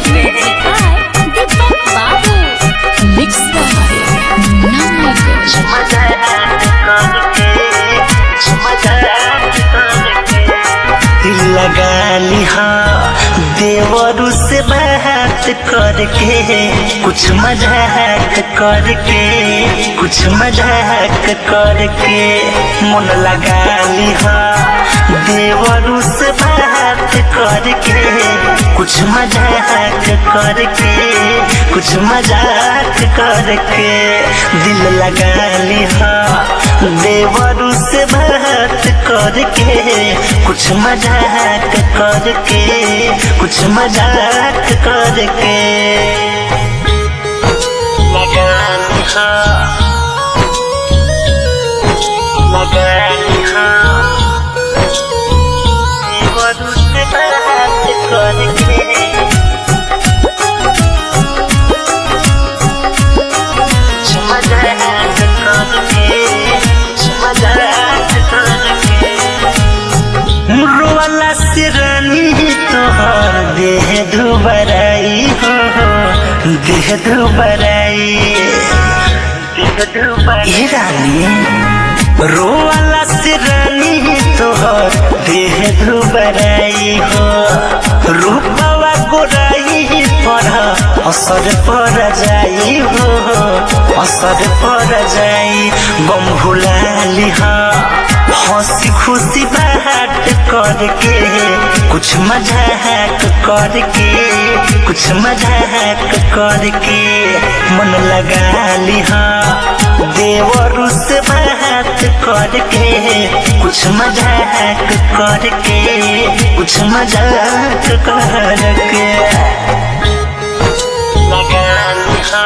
दीपक बाबू मिक्स लगा लिहा देवरू से बात करके कुछ मजाक करके कुछ मजाक करके मन लगा लिहा देवरू से बात करके कुछ मजाक करके कुछ मजाक करके दिल लगा लिहा देवरू से बात करके कुछ मजाक करके कुछ मजाक करके लगा लिहा देवरू से बात करके मुरवाला से रानी तोहर देह दुबराई हो देह दुबराई रानी रोवाला से रानी तोहर देह दुबराई हो रूपवा गोराई पर असर पर जाई हो असर पर जाई बम भुला लिहा हंसी खुशी बात करके कुछ मजाक करके कुछ मजाक करके मन लगा लिहा देवरू से बात करके कुछ मजाक करके कुछ मजाक करके लगा लिहा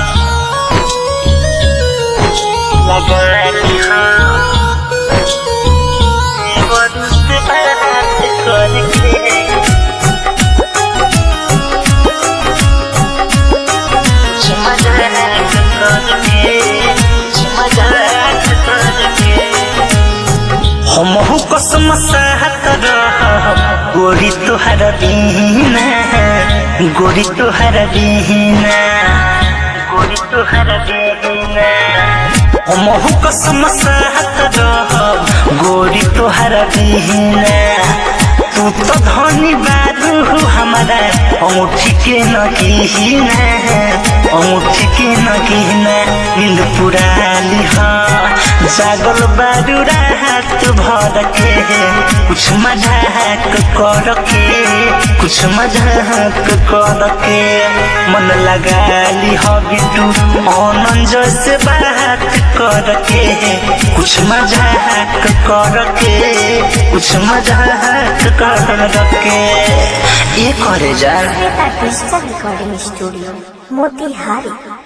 हमहु कसम साहत रह गोरी तोहर बिना गोरी तोहर बिना गोरी तोहर बिना हमहु कसम साहत रह गोरी तोहर बिना तू तो धनी बारू हमारा अंगूठी के नगीना अंगूठी के नगीना नींद पुरा लिहा जागल बारू रात भर के कुछ मजाक करके कुछ मजाक करके मन लगा लिहा बिटू आनंद से बात करके कुछ मजाक करके कुछ मजाक करके ये करे जा रिकॉर्डिंग स्टूडियो मोतिहारी।